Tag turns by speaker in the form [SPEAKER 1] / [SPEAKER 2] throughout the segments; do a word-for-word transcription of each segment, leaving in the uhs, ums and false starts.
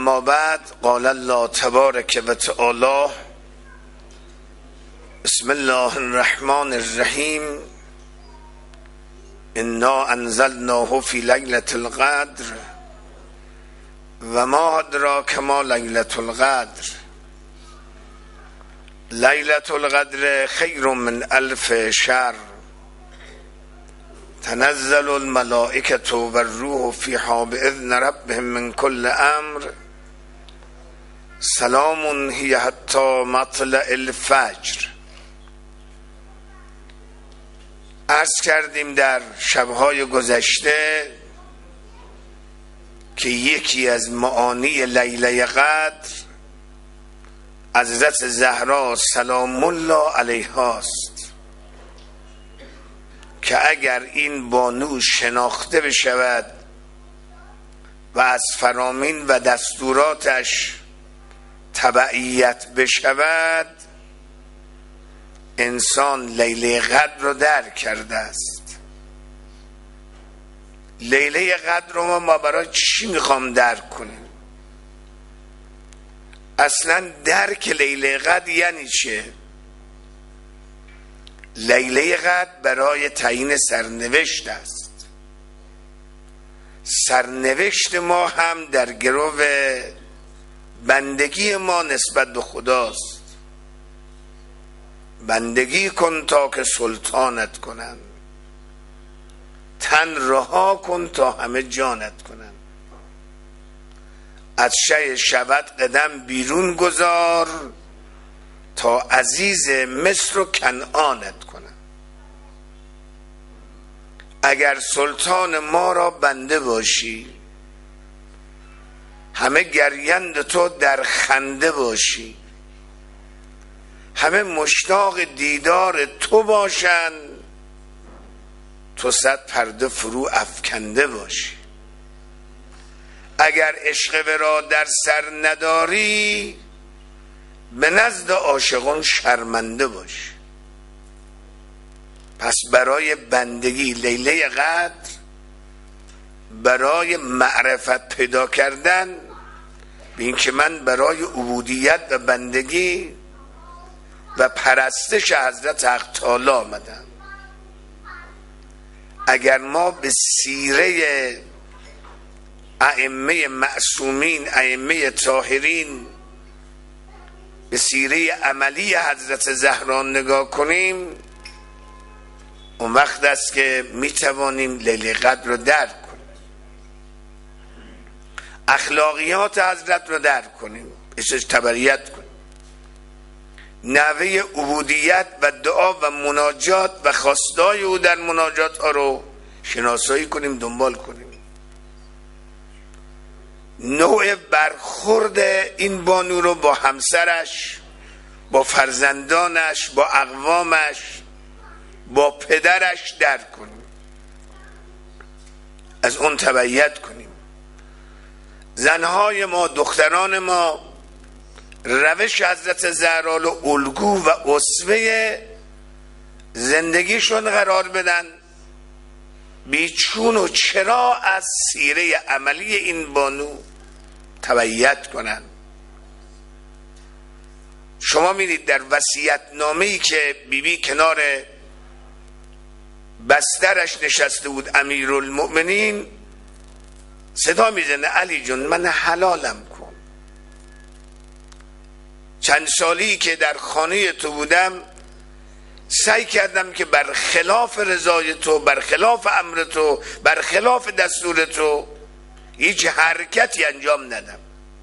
[SPEAKER 1] اما بعد، قال الله تبارک و تعالی: بسم الله الرحمن الرحیم. انا انزلناه فی لیلة القدر و ما ادراک ما لیلة القدر لیلة القدر خیر من الف شهر تنزل الملائکة و الروح فیها باذن ربهم من کل امر سلام هی حتی مطلع الفجر. عرض کردیم در شبهای گذشته که یکی از معانی لیله قدر حضرت زهرا سلام الله علیها است که اگر این بانو شناخته بشود و از فرامین و دستوراتش تبعیت بشود، انسان لیله قدر رو درک کرده است. لیله قدر رو ما برای چی میخوام درک کنیم؟ اصلا درک لیله قدر یعنی چه؟ لیله قدر برای تعیین سرنوشت است. سرنوشت ما هم در گرو بندگی ما نسبت به خداست. بندگی کن تا که سلطانت کنن، تن رها کن تا همه جانت کنن، از شی شود قدم بیرون گذار تا عزیز مصر و کنعانت کنن. اگر سلطان ما را بنده باشی، همه گریند تو در خنده باشی، همه مشتاق دیدار تو باشن، تو صد پرده فرو افکنده باشی. اگر عشق ورا در سر نداری، به نزد عاشقان شرمنده باشی. پس برای بندگی لیله قدر، برای معرفت پیدا کردن به این که من برای عبودیت و بندگی و پرستش حضرت حق تعالی آمدم. اگر ما به سیره ائمه معصومین، ائمه طاهرین، به سیره عملی حضرت زهرا نگاه کنیم، اون وقت است که می توانیم لیله قدر رو درک کنیم، اخلاقیات حضرت رو درک کنیم، ازش تبریت کنیم، نحوه عبودیت و دعا و مناجات و خواستای او در مناجات ها رو شناسایی کنیم، دنبال کنیم. نوع برخورد این بانو رو با همسرش، با فرزندانش، با اقوامش، با پدرش درک کنیم، از اون تبعیت کنیم. زنهای ما، دختران ما، روش حضرت زهرا رو الگو و اسوه زندگیشون قرار بدن، بیچون و چرا از سیره عملی این بانو تبعیت کنن. شما میدید در وصیت نامه‌ای که بیبی بی کنار بسترش نشسته بود، امیرالمؤمنین صدا میزنه: علی جون من حلالم کن. چند سالی که در خانه تو بودم سعی کردم که برخلاف رضای تو، برخلاف امر تو، برخلاف دستور تو هیچ حرکتی انجام ندم.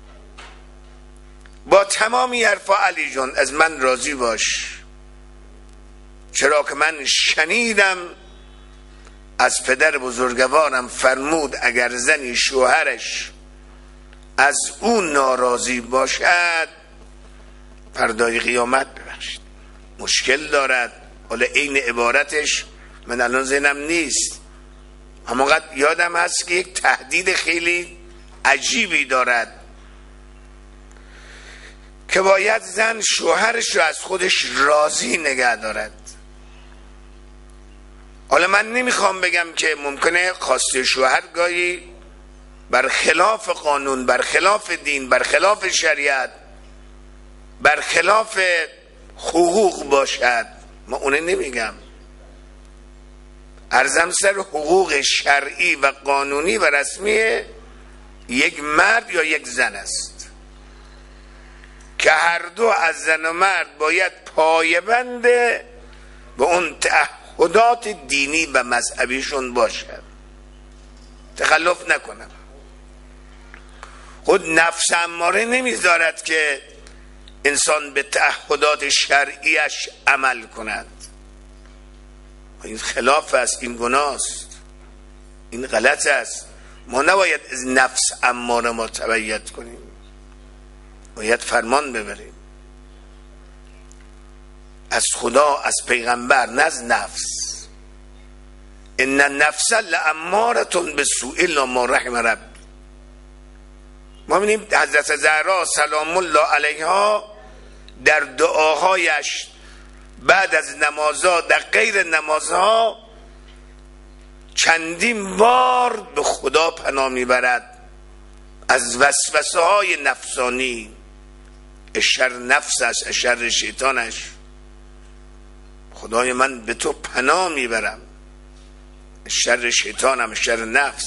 [SPEAKER 1] با تمامی حرفا علی جان از من راضی باش، چرا که من شنیدم از پدر بزرگوارم فرمود اگر زنی شوهرش از اون ناراضی باشد فردای قیامت ببخشید مشکل دارد. حالا این عبارتش من الان ذهنم نیست، همانقدر یادم هست که یک تهدید خیلی عجیبی دارد که باید زن شوهرش رو از خودش راضی نگه دارد. حالا من نمیخوام بگم که ممکنه خواسته شوهر گاهی برخلاف قانون، برخلاف دین، برخلاف شریعت، برخلاف حقوق باشد، ما اونه نمیگم، عرضم سر حقوق شرعی و قانونی و رسمی یک مرد یا یک زن است که هر دو از زن و مرد باید پایبند به اون تعهدات دینی و مذهبیشون باشد، تخلف نکنم. خود نفس اماره نمیذارد که انسان به تعهدات شرعیش عمل کند. این خلاف است، این گناه است، این غلط است. ما نباید از نفس اماره ما تبعیت کنیم، باید فرمان ببریم از خدا، از پیغمبر، نه از نفس. ان النفس لاماره بالسوء الا ما رحم رب. ما می‌بینیم حضرت زهرا سلام الله علیها در دعاهایش بعد از نمازها، در غیر نمازها، چندین بار به خدا پناه میبرد از وسوسه های نفسانی، شر نفسش، شر شیطانش. خدای من به تو پناه میبرم، شر شیطانم، شر نفس.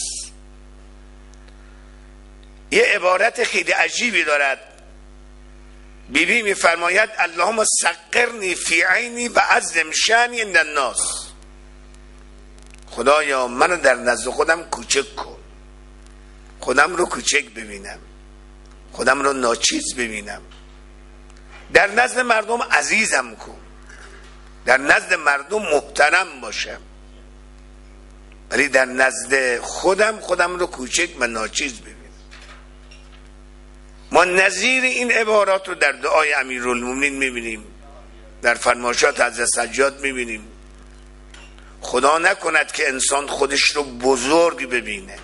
[SPEAKER 1] یه عبارت خیلی عجیبی دارد. بی بی میفرماید اللهم سقرنی فی عینی و عظم شأنی عند الناس. خدایا منو در نزد خودم کوچک کن، خودم رو کوچک ببینم، خودم رو ناچیز ببینم، در نزد مردم عزیزم کن، در نزد مردم محترم باشم، ولی در نزد خودم خودم رو کوچک و ناچیز ببینم. ما نظیر این عبارات رو در دعای امیرالمومنین میبینیم، در فرمایشات حضرت سجاد میبینیم. خدا نکند که انسان خودش رو بزرگ ببینه.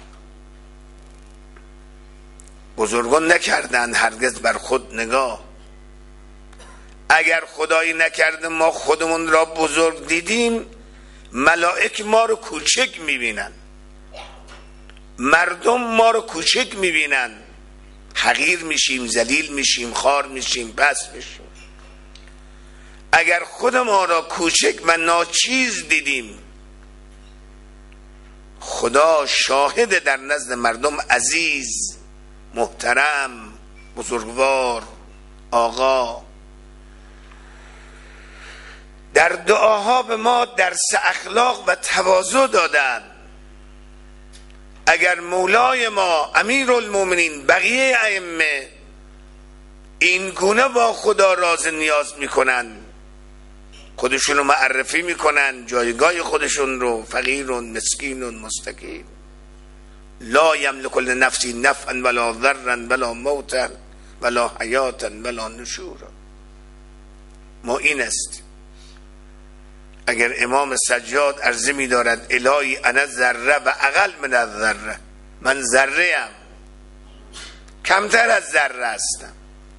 [SPEAKER 1] بزرگان نکردن هرگز بر خود نگاه. اگر خدایی نکرده ما خودمون را بزرگ دیدیم، ملائک ما رو کوچک میبینن، مردم ما رو کوچک میبینن، حقیر میشیم، ذلیل میشیم، خوار میشیم، پس میشیم. اگر خود ما را کوچک و ناچیز دیدیم، خدا شاهد در نزد مردم عزیز، محترم، بزرگوار، آقا. در دعاها به ما درس اخلاق و تواضع دادن. اگر مولای ما امیرالمومنین، بقیه ائمه این گونه با خدا راز نیاز میکنن، خودشون رو معرفی میکنن، جایگاه خودشون رو، فقیرون، مسکینون، مستکین، لا یملک لنفسی نفعا ولا ضرا ولا موتا ولا حیاتا ولا نشورا. ما این است. اگر امام سجاد عرضه می دارد الهی انا ذره و اقل من الذره، من ذره ام، کمتر از ذره هستم.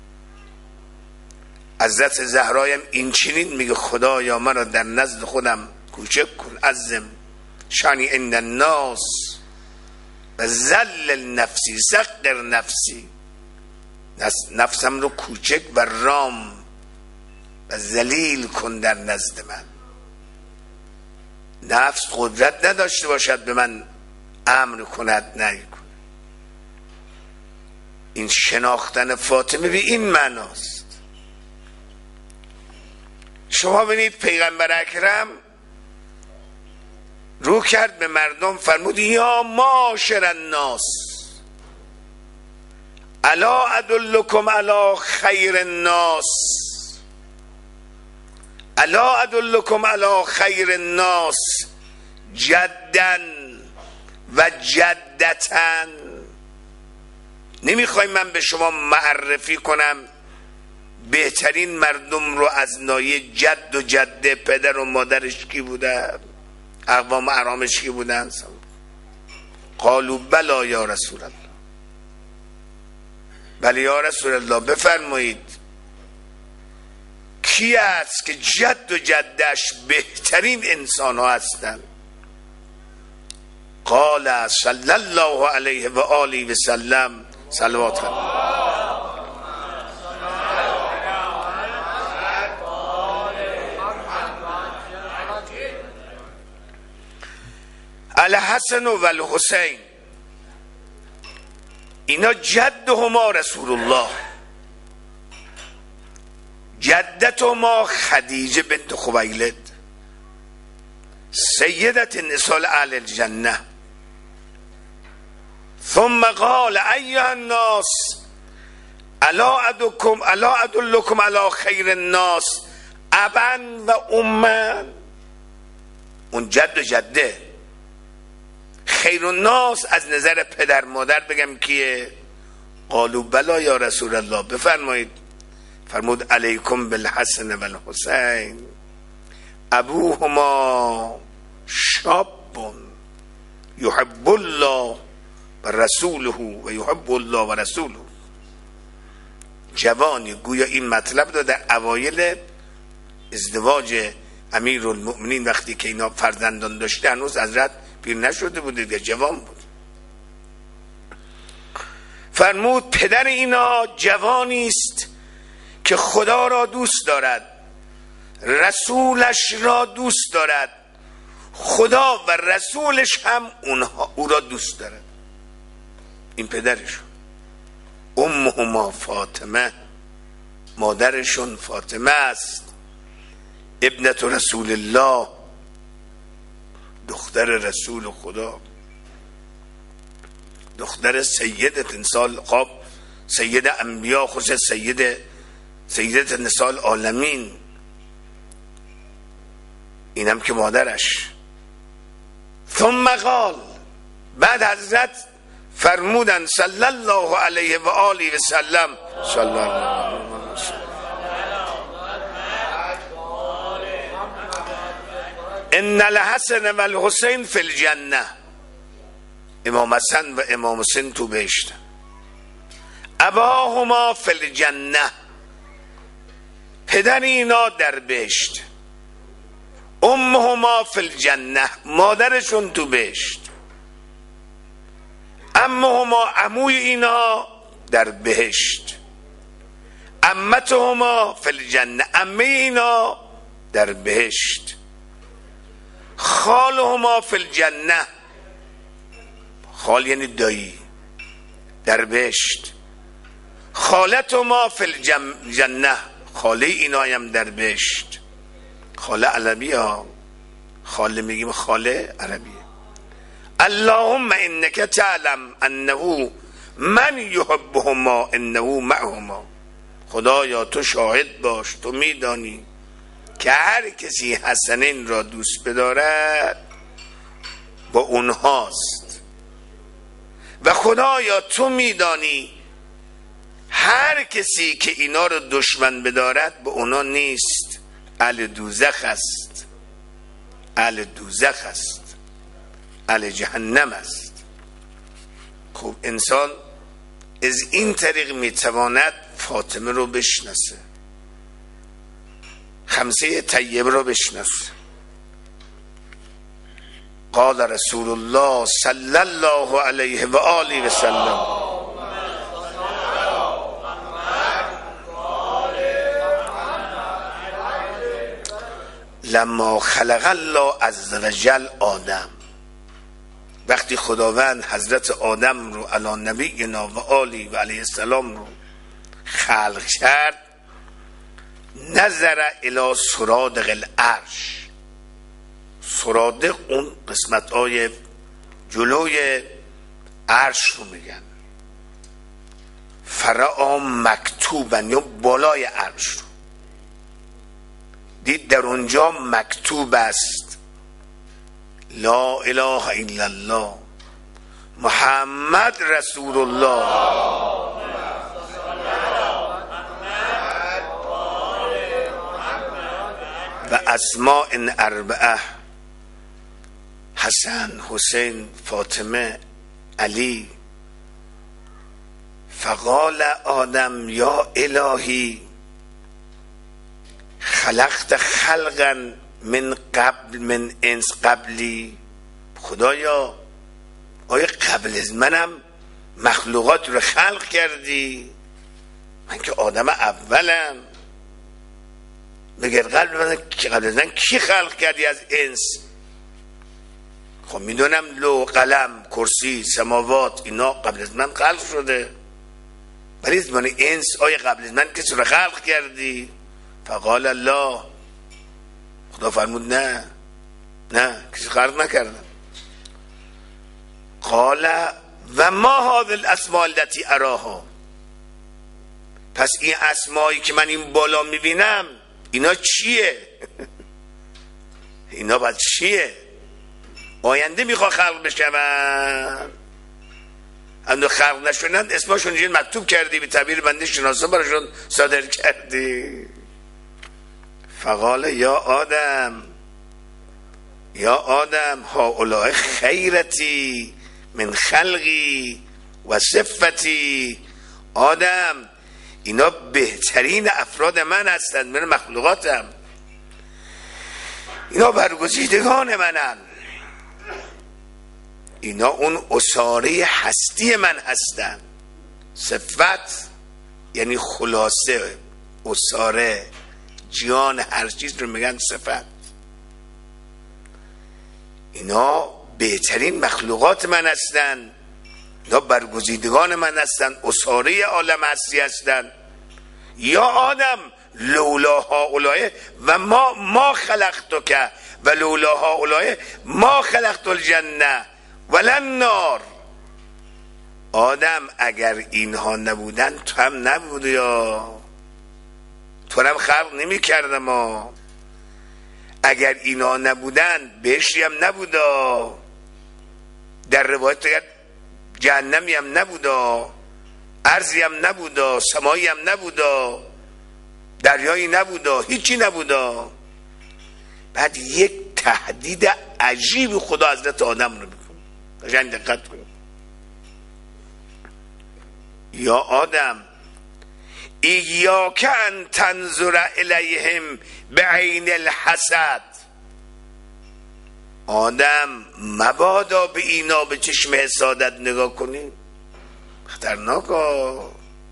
[SPEAKER 1] حضرت زهرایم این چنین میگه خدایا مرا در نزد خودم کوچک کن، عظم شانی عند الناس و ذلل نفسی، صغر نفسی، نفسم رو کوچک و رام و ذلیل کن در نزد من. نفس قدرت نداشته باشد به من امر کند، نه کند. این شناختن فاطمه به این معناست. شما ببینید پیغمبر اکرم رو کرد به مردم، فرمود یا معاشر الناس الا ادلکم علی خیر الناس، الا ادلکم علی خیر الناس جدا و جدتا. نمیخوای من به شما معرفی کنم بهترین مردم رو از ناحیه جد و جده، پدر و مادرش کی بودن، اقوام احرامش کی بودن؟ قالوا بلا یا رسول الله، بله یا رسول الله بفرمایید. کی است که جد و جدش بهترین انسان ها هستند؟ قال صلی الله علیه و آله و سلم صلوات خدا. الحسن و الحسین اینا جدهما رسول الله، جدتهما خدیجه بنت خویلد سیدت نساء اهل الجنه. ثم قال ایها الناس الا ادلکم الا ادلکم علی خیر الناس ابا و اما. اون جد و جده. خیر الناس از نظر پدر مادر بگم کیه؟ قالوا بلا یا رسول الله، بفرمایید. فرمود علیکم بالحسن و الحسین ابوهما شاب یحب الله و رسوله و یحب الله و رسوله. جوانی، گویا این مطلب رو در اوایل ازدواج امیرالمؤمنین وقتی که اینا فرزندان داشته هنوز حضرت پیر نشده بود دیگه، جوان بود. فرمود پدر اینا جوانی است که خدا را دوست دارد، رسولش را دوست دارد، خدا و رسولش هم اونها او را دوست دارد. این پدرشون. امهما فاطمه، مادرشون فاطمه است، ابنت رسول الله، دختر رسول خدا، دختر سیدت انسان خواب، سید انبیا، خصوص سید سیدت نساء العالمین. اینم که مادرش. ثم قال، بعد حضرت فرمودن صلی الله علیه و آله و سلم صلی الله علیه و سلم ان الحسن و الحسین فی الجنه. امام حسن و امام حسین تو بهشت. اباهما فی الجنه، پدر اینا در بهشت. امهما فی الجنه، مادرشون تو بهشت. امهما، عموی اینا در بهشت. عمتهما فی الجنه، عمه اینا در بهشت. خالهما فی الجنه، خال یعنی دایی، در بهشت. خالتهما فی الجنه، خاله اینا هم در بهشت. خاله عربی ها، خاله میگیم خاله عربیه. اللهم انک تعلم انه من یحبهما انه معهما. خدایا تو شاهد باش، تو میدانی که هر کسی حسنین را دوست بدارد با اونهاست، و خدایا تو میدانی هر کسی که اینا رو دشمن بدارد با اونا نیست، اهل دوزخ است، اهل دوزخ است، اهل جهنم است. خب انسان از این طریق میتواند فاطمه رو بشناسه، خمسه طیبه رو بشناسه. قال رسول الله صلی الله علیه و آله و سلم لما خلق الله عز وجل آدم، وقتی خداوند حضرت آدم رو علی نبینا و آله و علیه السلام رو خلق کرد، نظر الی سرادق العرش. سرادق اون قسمت های جلوی عرش رو میگن. فرعا مکتوبن، یا بالای عرش رو دید، در اونجا مکتوب است لا اله الا الله محمد رسول الله. و اسماء اربعه، حسن، حسین، فاطمه، علی. فقال آدم یا الهی خلقت خلقا من قبل من انس قبلی. خدایا آیا قبل از منم مخلوقات رو خلق کردی؟ من که آدم اولم. مگر قبل من قبل از من کی خلق کردی از انس؟ خب میدونم لو قلم کرسی سماوات اینا قبل از من خلق شده، ولی از من انس آیا قبل از من کسی رو خلق کردی؟ فقال الله، خدا فرمود نه نه کسی خلق نکردم. قال و ما هذه الاسماء التي اراها، پس این اسمایی که من این بالا میبینم اینا چیه؟ اینا باید چیه؟ آینده میخوا خلق بشون، اما خلق نشونند اسماشون اینجا مکتوب کردی، به تعبیر بنده شناسا براشون صادر کردی. فقال یا آدم یا آدم هؤلاء خیرتی من خلقی و صفتی. آدم اینا بهترین افراد من هستند، من مخلوقاتم، اینا برگزیدگان منن، اینا اون اساره هستی من هستن. صفت یعنی خلاصه، اساره، جان، هر چیز رو میگن صفت. اینا بهترین مخلوقات من هستن، اینا برگزیدگان من هستن، اساره عالم هستی هستن. یا آدم لولا هؤلاء و ما ما خلقتک و لولا هؤلاء ما خلقت الجنه ولا النار. آدم اگر اینها نبودن تو هم نبودی، یا تو هم خلق نمی کردم. اگر اینها نبودن بهشتی هم نبودا، در روایت جهنمی هم نبودا، ارضی هم نبودا، سمایی هم نبودا، دریایی نبودا، هیچی نبودا. بعد یک تهدید عجیب خدا حضرت آدم رو میکنه. قشنگ دقت کنید. یا آدم ایاک ان تنظر الیهم بعین الحسد. آدم مبادا به اینا به چشم حسادت نگاه کنی، خطرناکه.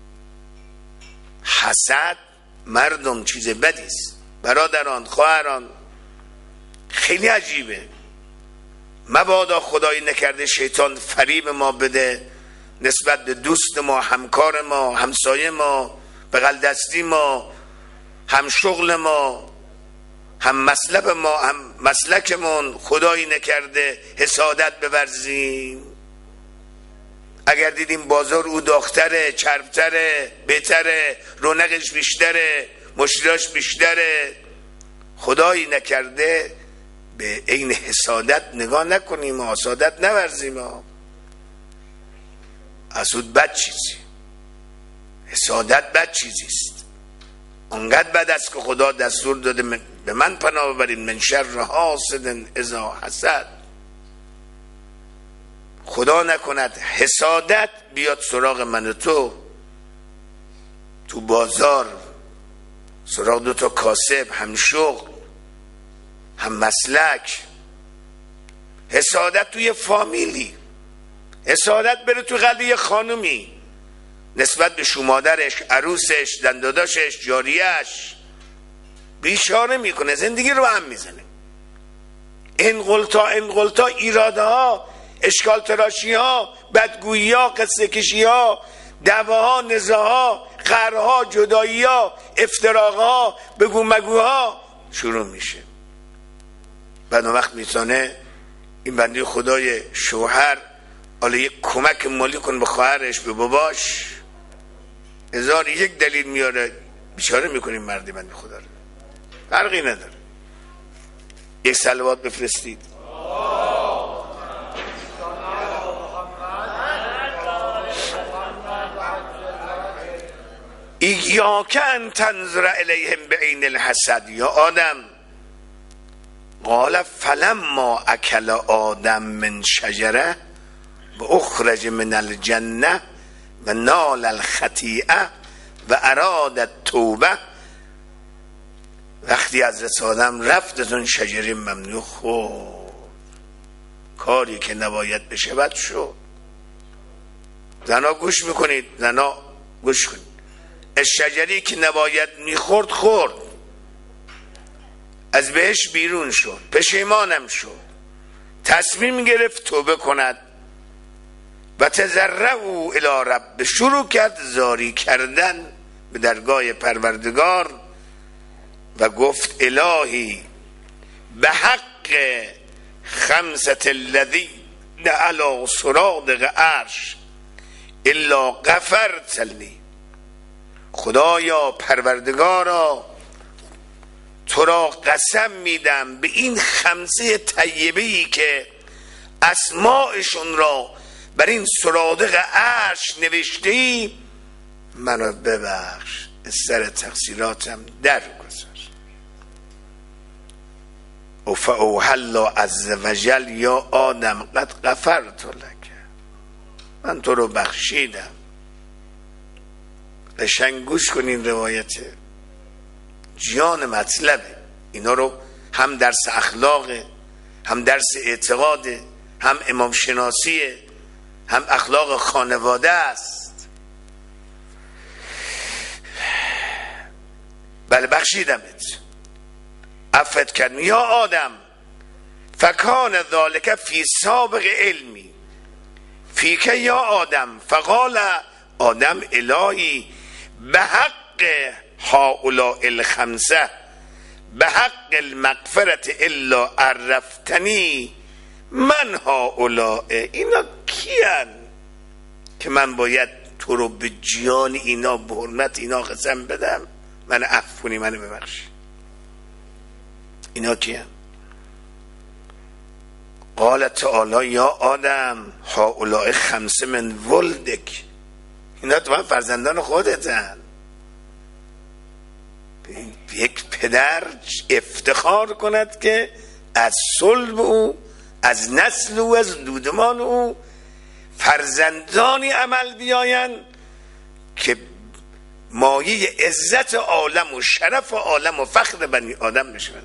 [SPEAKER 1] حسد مردم چیز بدیست، برادران خواهران، خیلی عجیبه. مبادا خدایی نکرده شیطان فریب ما بده نسبت به دوست ما، همکار ما، همسایه ما، بغل دستی ما، هم شغل ما، هم مسلک ما، هم مسلکمون، خدایی نکرده حسادت بورزیم. اگر دیدیم بازار او داختره، چربتره، بهتره، رونقش بیشتره، مشتریاش بیشتره، خدایی نکرده به عین حسادت نگاه نکنیم و حسادت نورزیم. حسود بد چیزی، حسادت بد چیزیست. انقدر بد است که خدا دستور داده من به من پناه ببرید من شر حاسد اذا حسد. خدا نکند حسادت بیاد سراغ من و تو تو بازار، سراغ دو تا کاسب، هم شغل هم مسلک. حسادت توی فامیلی، حسادت بره تو قلب یه خانومی نسبت به شومادرش، عروسش، دنداداشش، جاریش، بیشاره میکنه، زندگی رو هم میزنه. این قلتا این قلتا ایراده ها، اشکال تراشی ها، بدگویی ها، قصه کشی ها، دعواها، نزاها، قهرها، جدایی ها، افتراق ها، بگو مگو ها شروع میشه. بعد وقت میتونه این بنده خدای شوهر حالا یک کمک مالی کن به خواهرش، به باباش، هزار یک دلیل میاره، بیچاره میکنیم مردی بنده خدا رو. فرقی نداره. یک صلوات بفرستید. ایاک ان تنظر الیهم بعین الحسد. یا آدم قال فلما اکل آدم من شجره و اخرج من الجنه و نال الخطیئه و اراد التوبه. وقتی حضرت آدم رفت از اون شجره ممنوع خورد، کاری که نباید بشه بد شد. زنا گوش میکنید، زنا گوش کنید، از شجری که نباید میخورد خورد، از بهش بیرون شد، پشیمانم شد، تصمیم گرفت توبه کند و تضرعوا الی رب، شروع کرد زاری کردن به درگاه پروردگار و گفت الهی به حق خمسة الذی علی سرادق عرش الا غفرت لی، خدایا پروردگارا تو را قسم میدم به این خمسه طیبه‌ای که اسماءشون را بر این سرادق عرش نوشتی، منو ببخش، از سر تقصیراتم درگذار. و فاوحی الله عز وجل یا آدم قد غفرت لک، من تو رو بخشیدم. قشنگ گوش کنین، روایت جان مطلبه. اینا رو هم درس اخلاقه، هم درس اعتقاده، هم امام شناسیه، هم اخلاق خانواده است. بله بخشیدمت، عفت کردم. یا آدم فکان ذالک فی سابق علمی فیک یا آدم، فقال آدم الهی به حق هؤلاء الخمسه به حق المغفرت الا عرفتنی من هؤلاء، اینا کیان که من باید تو رو به جان اینا به حرمت اینا قسم بدم من عفو کنی، من ببخشی. اینا کیان؟ قال تعالی یا آدم هؤلاء خمسه من ولدک، اینا تو من فرزندان خودتن. یک پدر افتخار کند که از صلب او، از نسل او، از دودمان او فرزندانی عمل بیاین که مایه عزت عالم و شرف عالم و فخر بنی آدم بشن،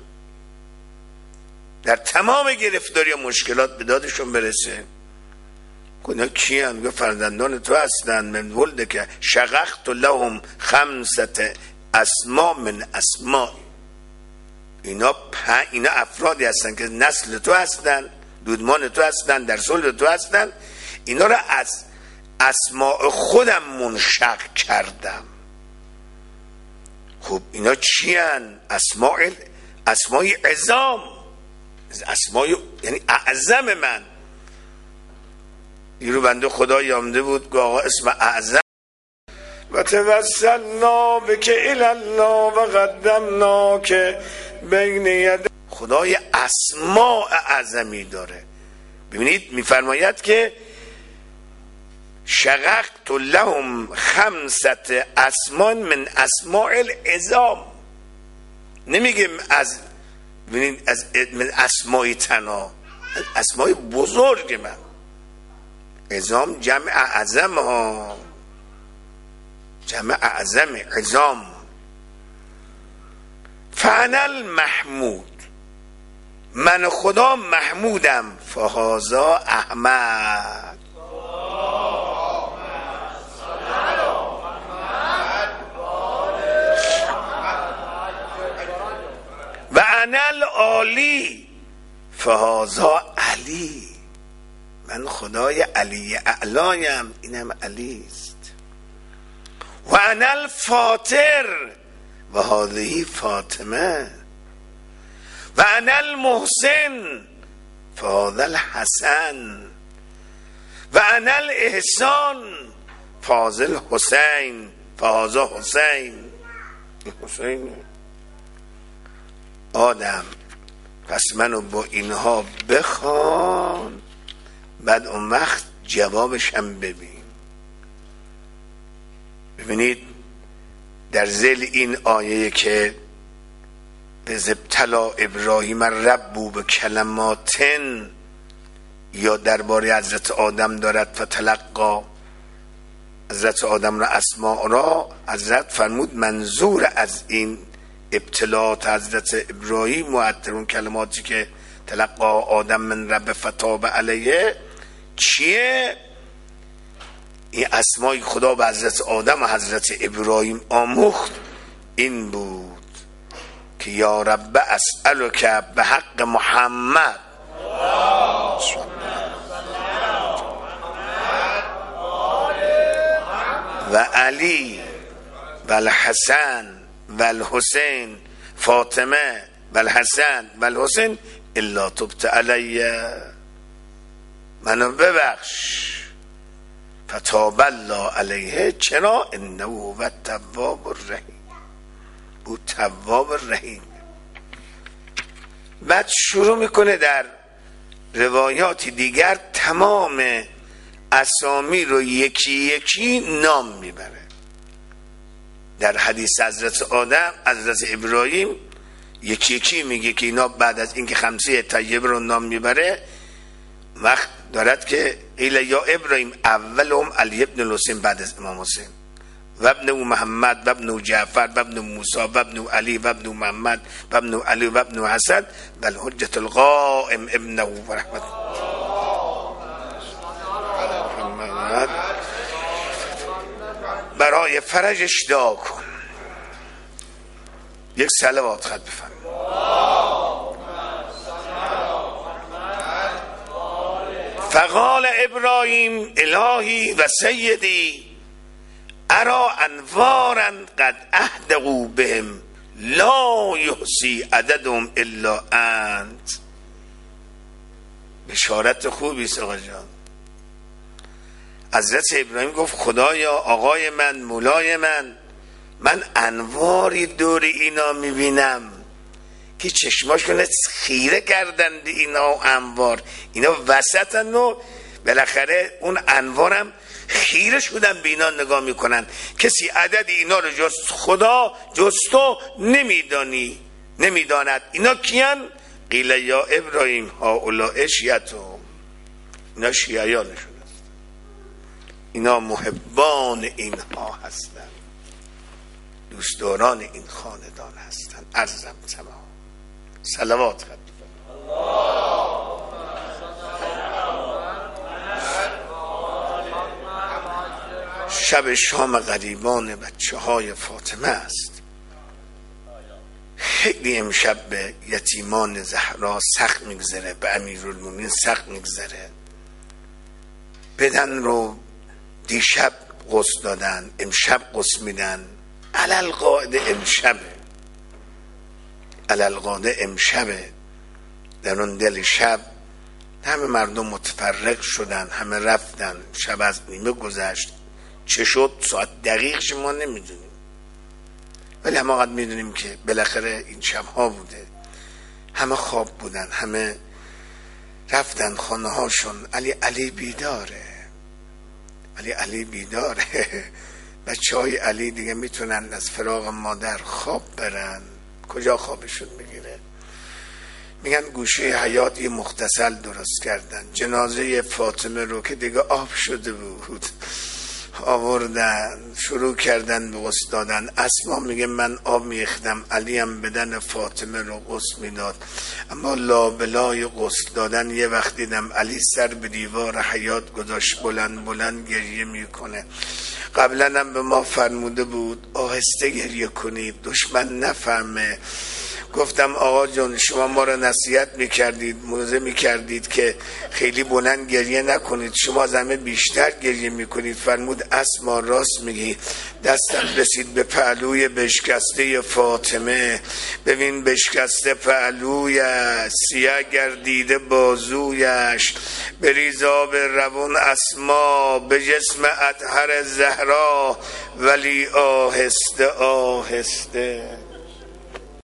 [SPEAKER 1] در تمام گرفتاری و مشکلات به دادشون برسه. اونا کیان؟ گفت فرزندان تو هستن. من ولدک شققت لهم خمسة اسماء من اسماء، اینا پ... اینا افرادی هستن که نسل تو هستن، دودمان تو هستن، در صلب تو هستن. اینا را از اسماء خودم منشق کردم. خب اینا چی هن؟ اسماء اسماء عظام، اسماء یعنی اعظم من. یه رو بنده خدا آمده بود که آقا اسم اعظم و توسلنا بک الی الله و قدمنا که بین ید، خدای اسماء اعظمی داره. ببینید میفرماید که شققت لهم خمسة اسماء من اسماء العظام، نمیگه از ببینید از من اسماء تنا، اسماء بزرگ من. عظام جمع اعظم ها، جمع اعظم عظام. فانا المحمود، من خدا محمودم. فهذا احمد، و انا العالی فهذا علی، من خدای علی اعلایم، اینم علی است. و انا الفاطر و هذه فاطمه، و انا المحسن فهذا الحسن، و انا الاحسان فهذا الحسین، فهذا حسین. حسین آدم پس منو با اینها بخوان، بعد اون وقت جوابش هم ببین. ببینید در ذیل این آیه که اذ ابتلی ابراهیم ربه بکلماتن، یا درباره حضرت آدم دارد فتلقی حضرت آدم را اسماء را، حضرت فرمود منظور از این ابتلاات حضرت ابراهیم و اون کلماتی که تلقا آدم من رب فتاب علیه چیه؟ این اسمای خدا به حضرت آدم و حضرت ابراهیم آموخت این بود که یا رب اسألک به حق محمد و علی و الحسن و الحسین فاطمه و الحسن و الحسین الا تبت علی، منو ببخش. فتاب الله علیه، چرا؟ انه هو التواب الرحیم، او تواب الرحیم. بعد شروع میکنه در روایات دیگر تمام اسامی رو یکی یکی نام میبره. در حدیث حضرت آدم، حضرت ابراهیم یکی یکی میگه که اینا بعد از اینکه خمسه طیبه رو نام میبره وقت دارد که قیل یا ابراهیم اولهم علی ابن الحسین، بعد از امام حسین و ابن محمد و ابن جعفر و ابن موسی و ابن علی و ابن محمد و ابن علی و ابن حسن و الحجة القائم ابنه و رحمت محمد. برای فرجش دعا کن. یک صلوات خط بفرمایید. فقال ابراهیم الهی و سیدی ارا انوارا قد اهدقوا بهم لا یحصی عددهم الا انت. بشارت خوبی است آقا جان. حضرت ابراهیم گفت خدایا آقای من، مولای من، من انواری دور اینا میبینم که چشماشون خیره کردند اینا و انوار، اینا وسطن و بالاخره اون انوارم خیره شدن به اینا نگاه میکنن. کسی عدد اینا رو جز خدا جز تو نمیدانی، نمیداند. اینا کیان؟ قیل یا ابراهیم هؤلاء شیعتهم، اینا شیعیانشون هست، اینا محبان اینها هستن، دوستداران این خاندان هستن. عرضم تمام. صلوات خط. شب شام غریبان بچه های فاطمه است. خیلی امشب به یتیمان زهرا سخت میگذره، به امیرالمومنین سخت میگذره. بدن رو دیشب غسل دادن، امشب غسل میدن. علل قاعده امشبه، علل قاعده امشبه. در اون دل شب همه مردم متفرق شدن، همه رفتن. شب از نیمه گذشت. چه شد ساعت دقیقش ما نمیدونیم، ولی همه قد میدونیم که بالاخره این شبها بوده. همه خواب بودن، همه رفتن خانه هاشون. علی علی بیداره، علی علی بیداره. بچه های علی دیگه میتونن از فراق مادر خواب برن. کجا خوابشون میگیره؟ میگن گوشه حیات یه مختصل درست کردن. جنازه فاطمه رو که دیگه آب شده بود آوردن، شروع کردن به غسل دادن. اسما میگه من آب میخدم، علی هم بدن فاطمه رو غسل میداد. اما لابلای غسل دادن یه وقت دیدم علی سر به دیوار حیات گذاشت، بلند بلند گریه میکنه. قبلا هم به ما فرموده بود آهسته گریه کنید دشمن نفهمه. گفتم آقا جان شما ما رو نصیحت میکردید، موعظه میکردید که خیلی بلند گریه نکنید، شما از همه بیشتر گریه میکنید. فرمود اسما راست میگی. دستم رسید به پهلوی بشکسته فاطمه. ببین بشکسته پهلویش، سیاه گردیده بازویش، بریز آب روان اسما به جسم اطهر زهرا، ولی آهسته آهسته.